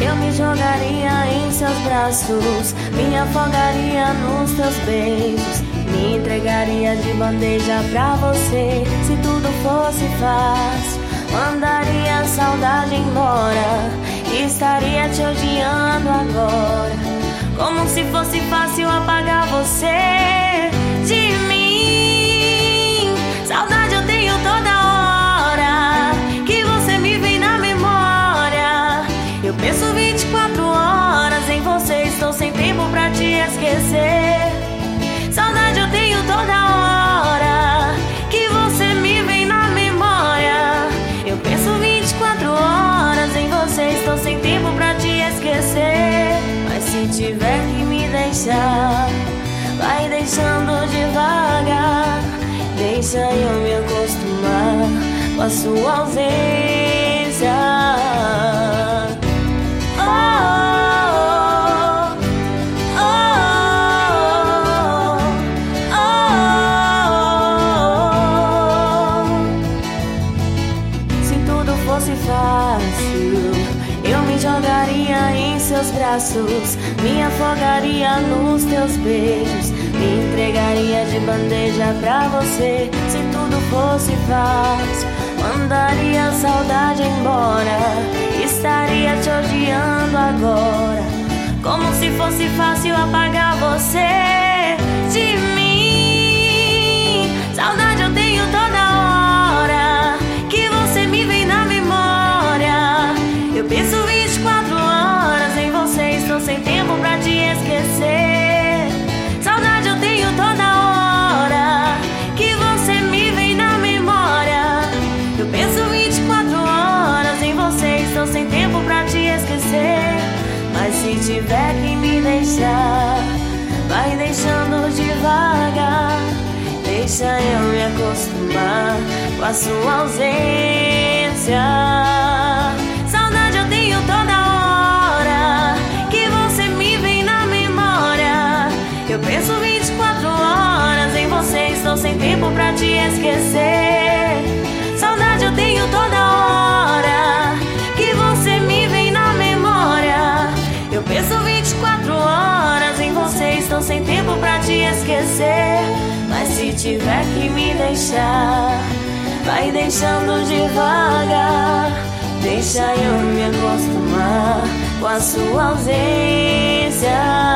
Eu me jogaria em seus braços, me afogaria nos teus beijos, me entregaria de bandeja pra você. Se tudo fosse fácil, mandaria a saudade embora, estaria te odiando agora, como se fosse fácil apagar você de mim. Saudade eu tenho toda hora que você me vem na memória. Eu penso 24 horas em você, estou sem tempo pra te esquecer. Saudade eu tenho toda hora que você me vem na memória. Eu penso 24 horas em você, estou sem tempo pra te esquecer. Mas se tiver que me deixar, vai deixando devagar. Deixa eu me acostumar com a sua ausência. Se tudo fosse fácil, eu me jogaria em seus braços, me afogaria nos teus beijos, me entregaria de bandeja pra você. Se tudo fosse fácil, mandaria a saudade embora, estaria te odiando agora, como se fosse fácil apagar você de mim. Saudade eu tenho toda hora que você me vem na memória. Eu penso 24 horas em você, estou sem tempo pra te esquecer. Saudade eu tenho toda hora que você me vem na memória. Eu penso 24 horas em você, estou sem tempo pra te esquecer. Mas se tiver que me deixar, vai deixando devagar. Deixa eu me acostumar com a sua ausência. Saudade eu tenho toda hora que você me vem na memória. Eu penso 24 horas em você, estou sem tempo pra te esquecer. Saudade eu tenho toda hora que você me vem na memória. Eu penso 24 horas em você, estou sem tempo pra te esquecer. Mas se tiver que me deixar, vai deixando devagar. Deixa eu me acostumar com a sua ausência.